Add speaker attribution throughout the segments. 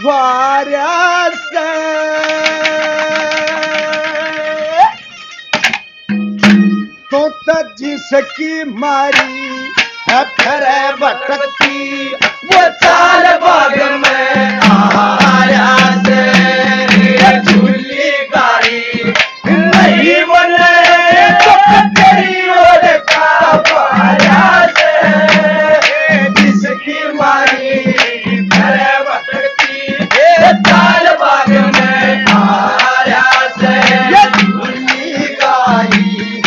Speaker 1: वारस तो जिसकी मारी है फिर भटकती वो चाल बाग में आया से झूली गाड़ी नहीं बने तो तेरी ओर का पाया से जिसकी मारी फिर भटकती ये चाल बाग में आया से झूली गाड़ी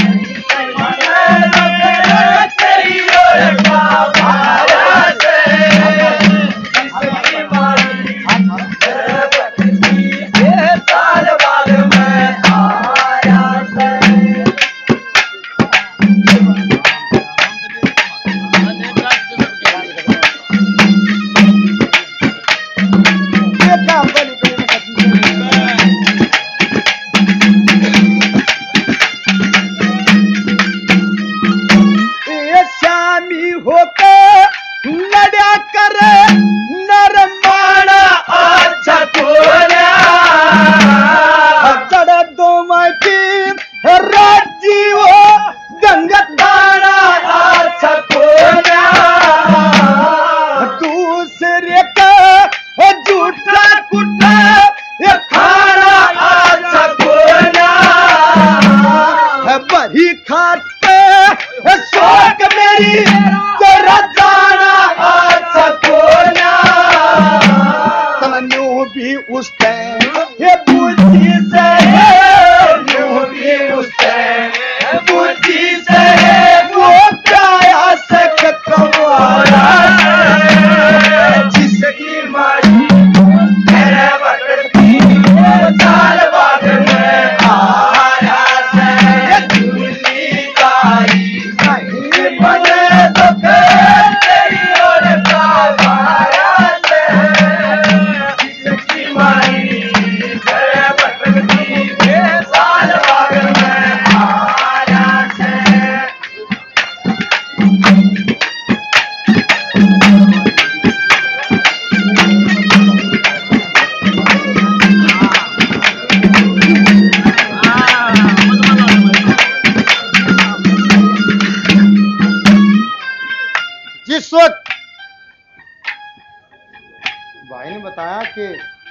Speaker 1: भाई ने बताया कि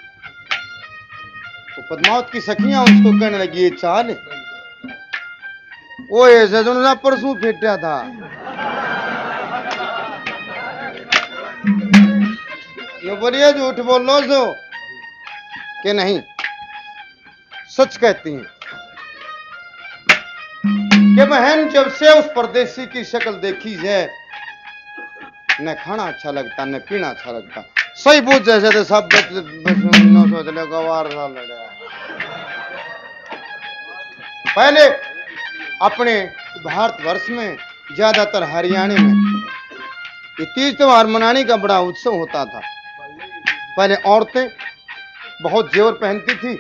Speaker 1: पद्मावत की सखियां उसको कहने लगी ये चाल वो ऐसे जो परसों फेटा था ये बोलिए झूठ बोल लो सो कि नहीं सच कहती हैं कि बहन जब से उस परदेसी की शक्ल देखी है न खाना अच्छा लगता न पीना अच्छा लगता सही पूछ जैसे थे सब सोच ले गवार पहले अपने भारतवर्ष में ज्यादातर हरियाणा में ये तीज त्योहार मनाने का बड़ा उत्सव होता था। पहले औरतें बहुत जेवर पहनती थी,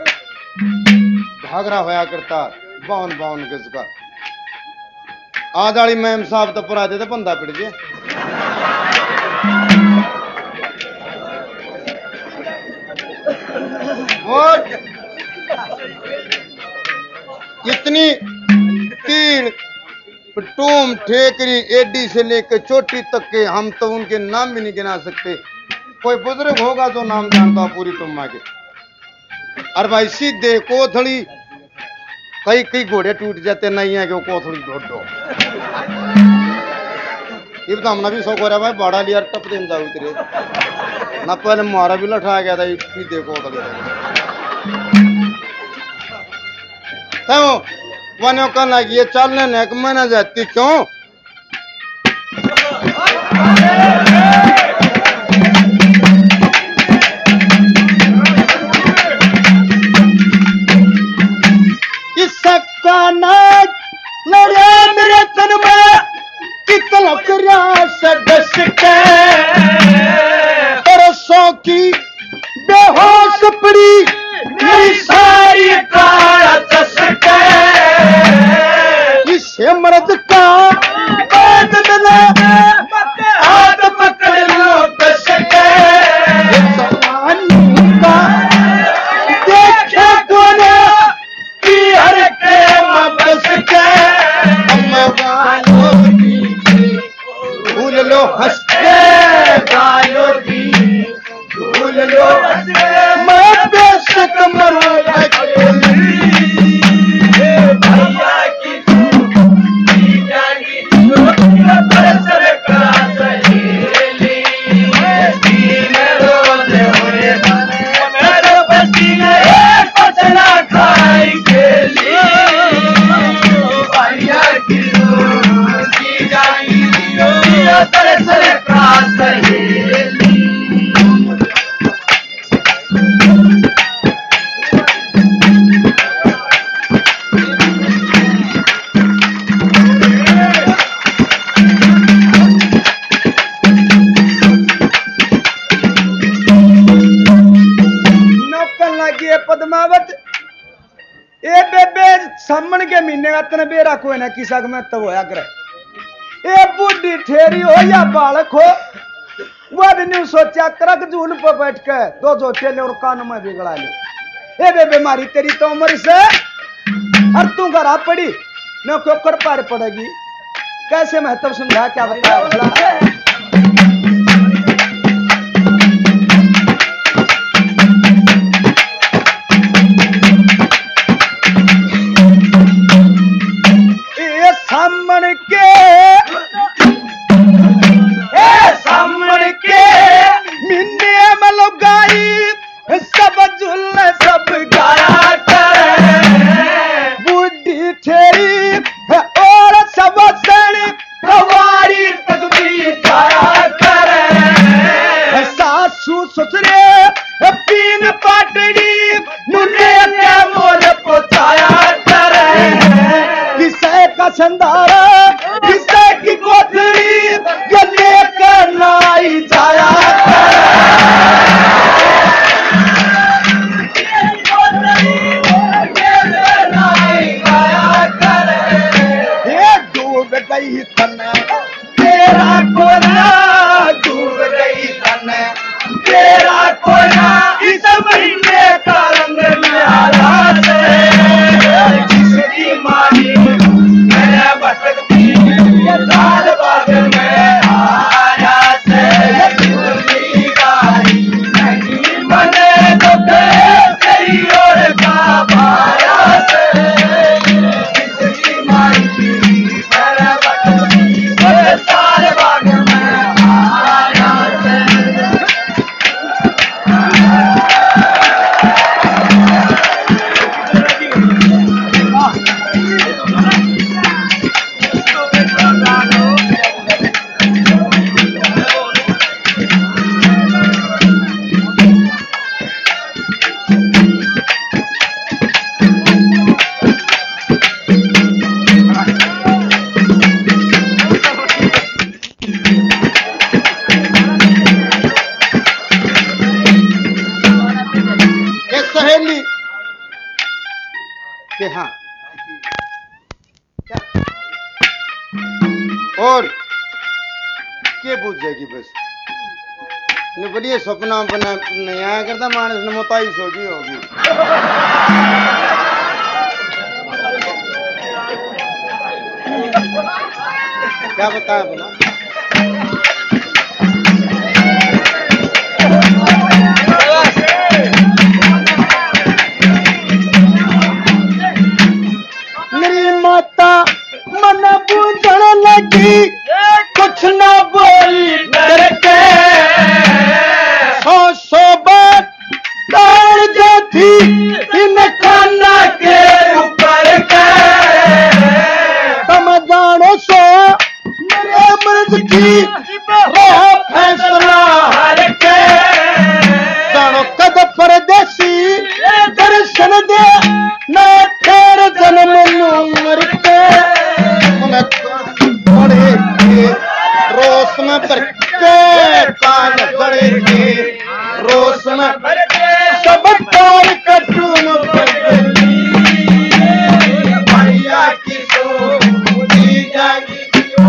Speaker 1: घाघरा होया करता 52 गज का। आज वाली मैम साहब तो परा देते बंदा पिट जे और इतनी तीर टूम ठेकरी एडी से लेकर चोटी तक के हम तो उनके नाम भी नहीं गिना सकते। कोई बुजुर्ग होगा जो नाम जानता पूरी टुम्मा के। और भाई सीधे कोथड़ी कई कई घोड़े टूट जाते नहीं है कि वो कोथड़ी ढोडो ये तो हमने भी शौक हो रहा भाई बड़ा लिया टप दिन जाऊ तेरे ना पहले मारा भी लठा गया था सीधे कोथड़ी वनो कहने लगी ये चलने नेक मना जाती क्यों इसका नाच लड़े मेरे तन में कितना प्रयास डस के परसों की बेहोश पड़ी मेरी सारी काया चसके इसे मर्द का बाद मिला हाथ पकड़ लो कसके
Speaker 2: सामन के महीने का तने बेरा कोई ना किसा में तब होया करे ए बुढ़ी ठेरी हो या बालक हो वह नहीं सोचा करक झूल पर बैठ के दो दो चेले और कान में बिगड़ा ले ए बे बीमारी तेरी तो उम्र से और तू घर आ पड़ी न क्यों कर पार पड़ेगी कैसे महत्व समझा क्या बताया
Speaker 1: और के पूछ जाएगी बस ने बढ़िया सपना बना नहीं आया करता मानस ने मोताई सोची होगी क्या बताया अपना
Speaker 2: मेरी माता मन बूझण लगी कुछ ना बोली करके सौ बात डाल जो थी इन खाना के ऊपर के तुम जानो सो मेरे मर्द की रहा फैसला हर के जानो कद परदेसी दर्शन दे न तेरे जन्म उम्र के
Speaker 1: बड़े के रोस में पर के कान बड़े के रोस में सब तार कटून भैया की तो दी जाएगी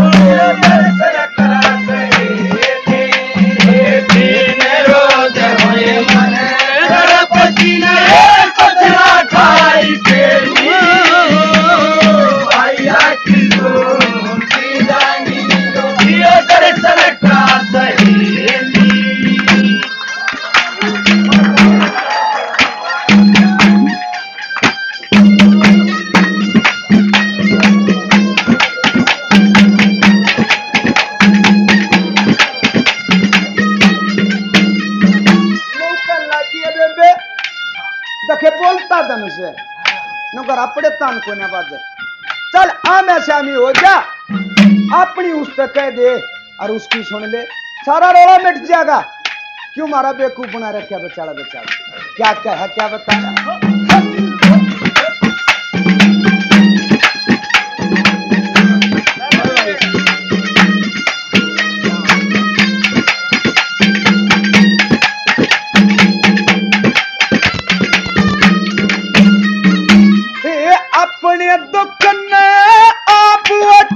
Speaker 1: रोज होए मन पसीना पसीना खाई के भैया की तो दी जाएगी दर्शन का सहेली
Speaker 2: देखे बोलता धन से नौकर अपने तान को न बाज चल आम ऐसे आमी हो जा अपनी उस पे कह दे और उसकी सुन ले सारा रोला मिट जाएगा क्यों मारा बेवकूफ बना रखा बेचारा बेचारा क्या कहा क्या बताया अपने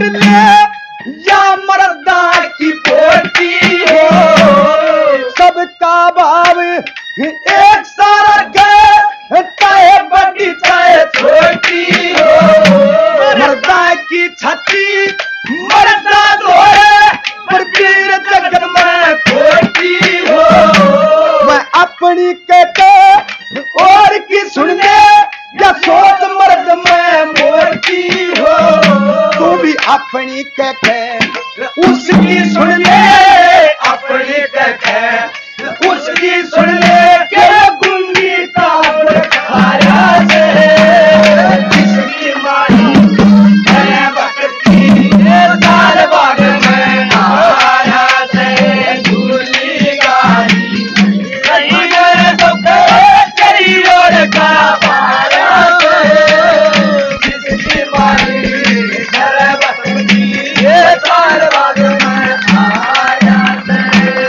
Speaker 2: ढूंढ ले या मर्दा की पोती हो, सबका भाव एक सारा है, चाहे बड़ी चाहे छोटी हो। मर्दा की छाती मर्दा धोए, पर पीर जगत में खोटी हो। मैं अपनी कहते और की सुन ले या सोच मर्द में मोटी हो। तू भी अपनी कहते उसकी सुन ले, अपनी कहते उसकी सुन ले के गुंगी का खाया से जिसकी मारी है बकती साल बाग में आया से झूली गाड़ी कहीं गए तो कहीं और का पाया से जिसकी मारी है बकती साल बाग में आया से।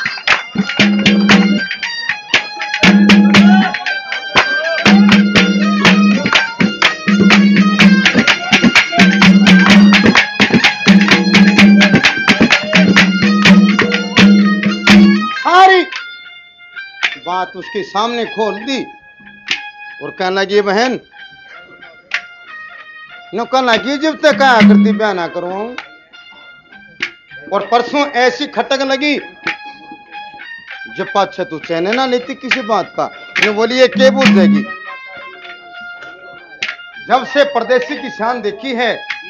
Speaker 1: सारी बात उसके सामने खोल दी और कहने लगी बहन न कहना लगी जब तक क्या करती ब्याह ना करवाऊं। और परसों ऐसी खटक लगी जब पाछे तू चैन ना लेती किसी बात का। ने बोली ये के बोल देगी, जब से परदेसी की शान देखी है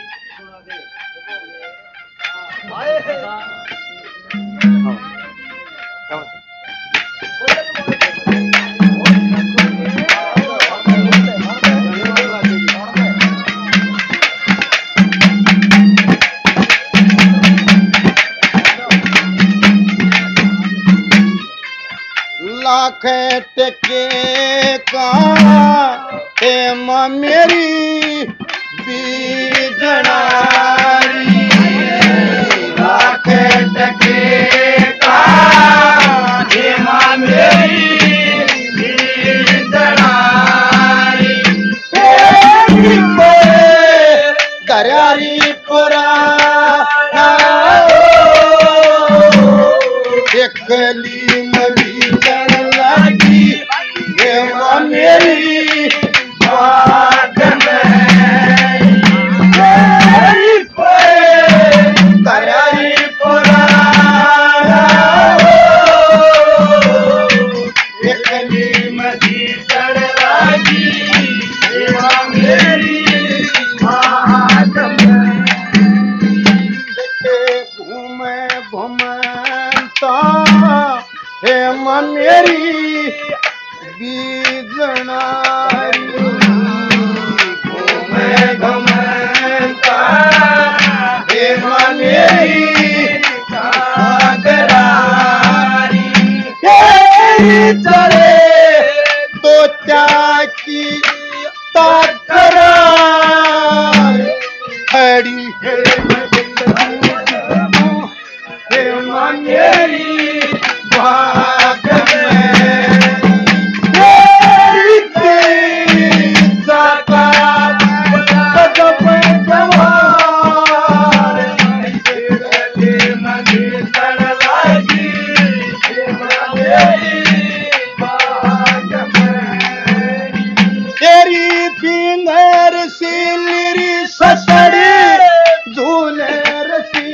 Speaker 1: लाख टके का मेरी बीजनारी,
Speaker 2: लाख टके का मेरी बीजनारी,
Speaker 1: दरियारी पुरा एकली मरी चल लगी मेरी बात में दरियारी पुरा एकली मरी चल लगी मेरी बात में। घूमे घूमता हे मेरी बीजनारी, घूमे घूमता हे मेरी सागरारी, चले तो क्या की तकरार खड़ी है मेरी बात में। मेरी सका कदम जवान मनी तड़ लगी मेरी बात में। तेरी पिंगर सिलरी ससड़ी झूले रसी,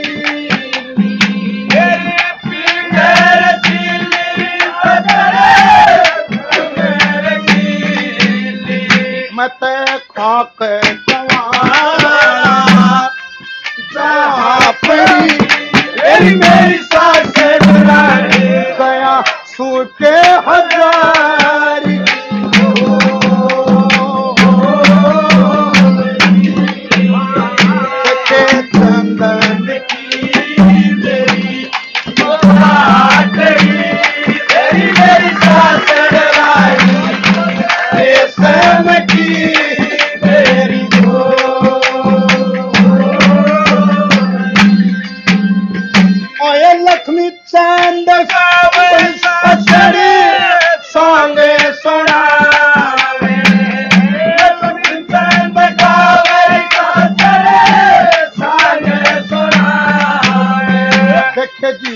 Speaker 1: मत खाक जहाँ पड़ी मेरी सास गया सूटे हजारी। चंदन की मेरी मेरी सास लक्ष्मी चांद सांगे सोना सांग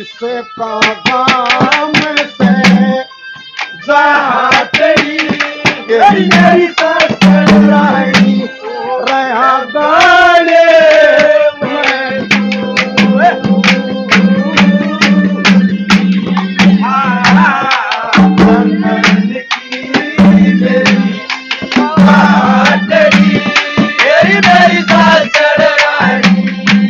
Speaker 1: से काम से जहाँ तेरी मेरी ससुराली रहा गाने में तू। नंदन की मेरी बात तेरी मेरी ससुराली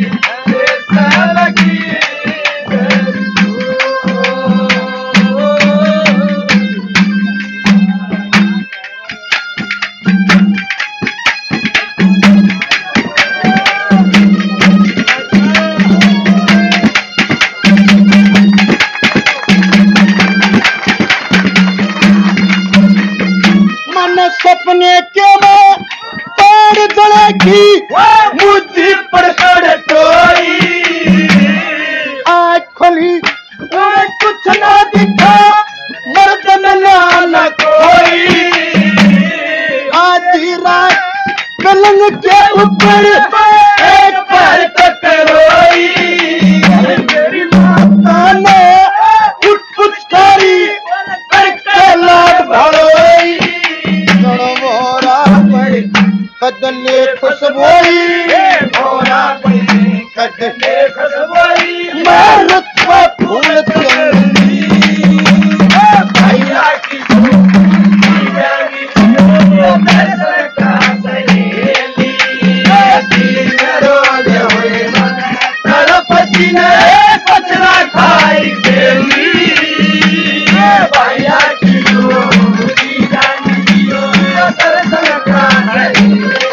Speaker 1: सपने के में पैर जलेगी मुझी पर टोई आँख खोली कुछ ना दिखा मर्द मिला न कोई आधी रात पलंग के ऊपर एक पैर तक रोई मेरी माता ने उठ पुचकारी करके लाड भरोई कदले खुशबोई भोरा पड़ी कदले खुशबोई मेहनत का फूल चंदी भैया की दर्शन का सहेली रोज हुए गणपति ने कचरा खाई खेली भैया की दर्शन का सहेली।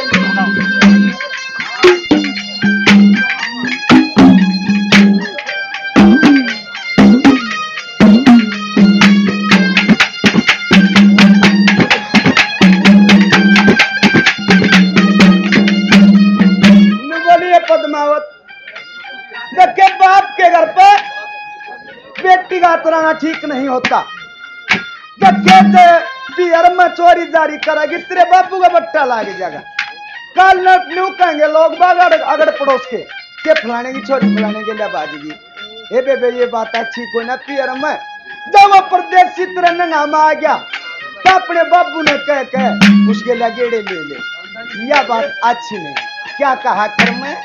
Speaker 1: पद्मावत देखे बाप के घर पे बेटी का तराना ठीक नहीं होता। देखे पियर में चोरी जारी करेगी तेरे बापू का बट्टा लागे जाएगा। कल न्यू कहेंगे लोग बाग अगड़ पड़ोस के फलाने की छोरी फलाने के लिए बाजेगी। हे बेबे ये बात अच्छी कोई ना पियर में जब वो परदेसी तरह नाम आ गया तो अपने बाबू ने कह उसके लिए गेड़े ले ले। यह बात अच्छी नहीं। क्या कहा कर मैं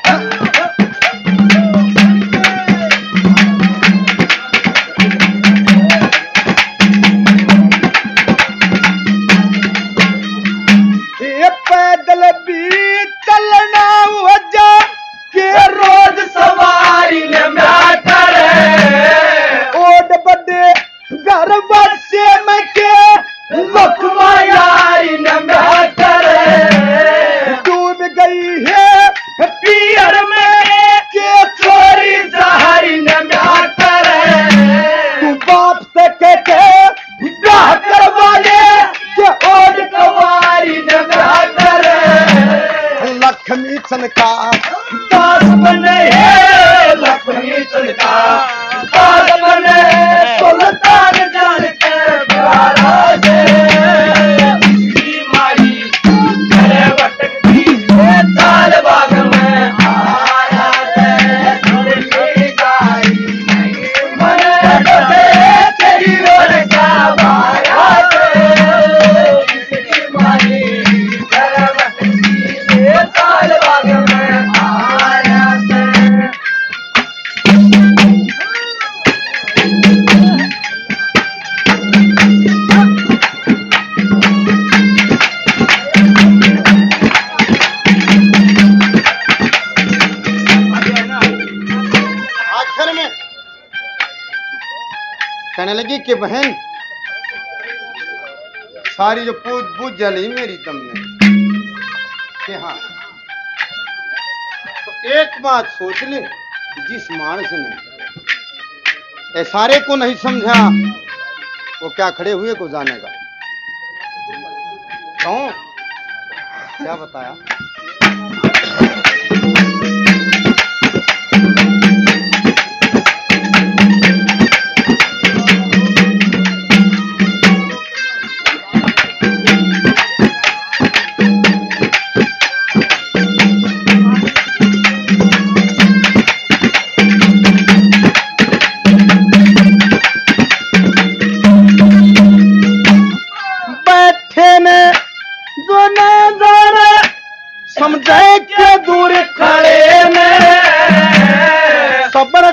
Speaker 1: ये पैदल भी चलना वजह के रोज सवारी न करे ओड बड़े घर बसे में के लखमा यारी न करे डूब गई है पियर में के चोरी जहरी न करे तू बाप से कहते ब्याह करवा ले के ओड कवारी न करे लक्ष्मी चंद का दास बने है लक्ष्मी चंद का दास बने सुल्तान जान के प्यारा से इसकी मारी करे भटकती चाल बाग में आया है थोड़ी गाई मन डोले तेरी ओर का माया से इसकी मारी करे भटकती चाल बाग में आया से आखिर में कहने लगी कि बहन सारी जो पूछ बूझ जली मेरी दम में कि हाँ तो एक बात सोच ले जिस मानस ने सारे को नहीं समझा वो क्या खड़े हुए को जानेगा। क्यों क्या बताया
Speaker 2: तो बड़ा